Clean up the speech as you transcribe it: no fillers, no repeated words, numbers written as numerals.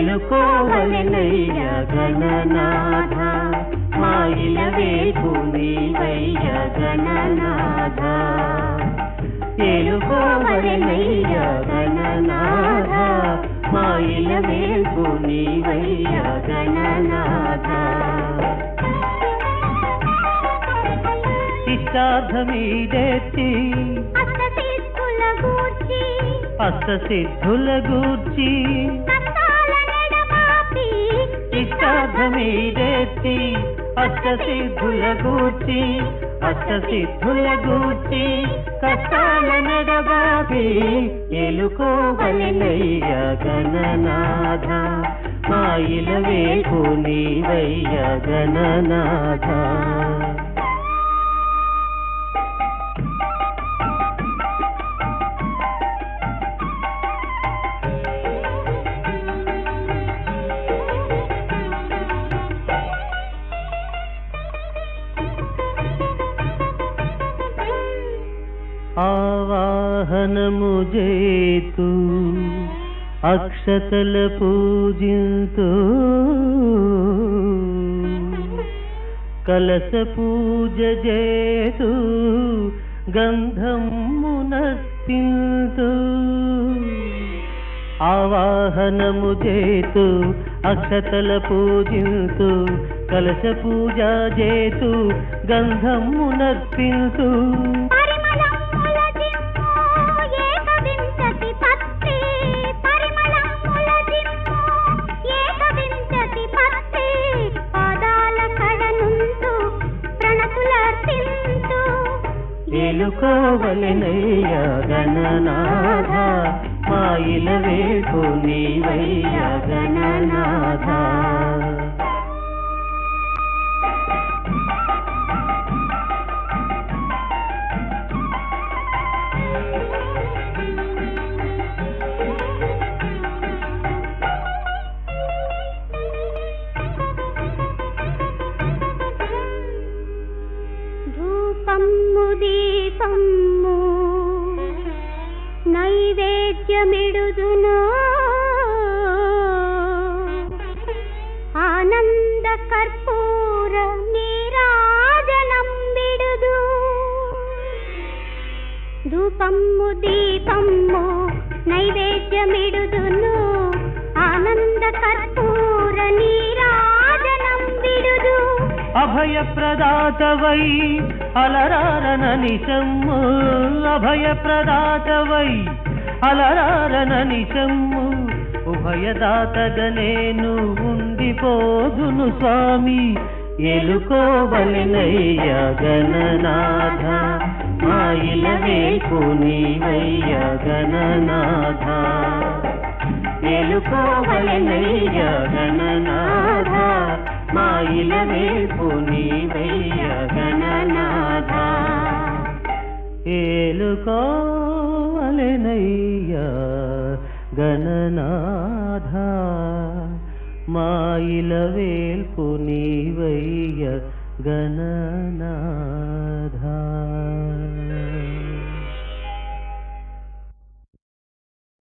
ఏలుకోవలెనయ్య గణనాథ మాయిల వేల్పు నీవయ్య గణనాథ ఏలుకోవలెనయ్య గణనాథ మాయిల వేల్పు నీవయ్య గణనాథ ఇష్టార్థమీదెత్తి అష్టసిద్ధుల గూర్చి ఇష్టార్థమీదెత్తి అష్టసిద్ధుల గూర్చి కష్టాల నెడబాపి ఏలుకోవలెనయ్య గణనాథ మాయిల వేల్పు నీవయ్య గణనాథ ఆవాహనము జేతు అక్షతల పూజింతు కలశ పూజ జేతు గంధమునర్పింతు ఆవాహనము జేతు అక్షతల పూజింతు కలశ పూజ జేతు గంధమునర్పింతు ఏలుకోవలెనయ్య గణనాథ మాయిల వేల్పు నీవయ్య గణనాథ దీపము నైవేద్యమిడుదును ఆనంద కర్పూర నీరాజనం విడుదు ధూపము దీపము నైవేద్యమిడుదును ఆనంద కర్పూర నీరాజనం విడుదు అభయప్రదాతవై అలరారన నిశమ్ము అభయప్రదాతవై అలరారన నిశమ్ము ఉభయదాతగా నేను ఉండిపోదును స్వామి ఏలుకోవలెనయ్య గణనాథ మాయిల వేల్పు నీవయ్య గణనాథ ఏలుకోవలెనయ్య గణనాథ మాయిల వేల్పు నీవయ్య గణనాథ ఏలుకోవలెనయ్య గణనాథ మాయిల వేల్పు నీవయ్య గణనాథ